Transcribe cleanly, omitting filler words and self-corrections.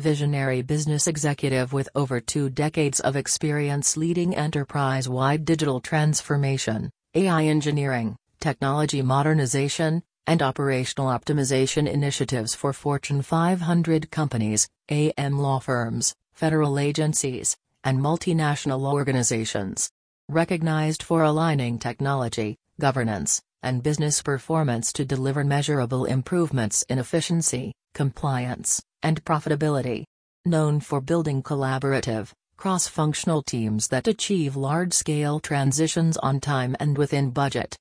Visionary business executive with over 2 decades of experience leading enterprise-wide digital transformation, AI engineering, technology modernization, and operational optimization initiatives for Fortune 500 companies, AM law firms, federal agencies, and multinational organizations. Recognized for aligning technology, governance, and business performance to deliver measurable improvements in efficiency, compliance, and profitability. Known for building collaborative, cross-functional teams that achieve large-scale transitions on time and within budget.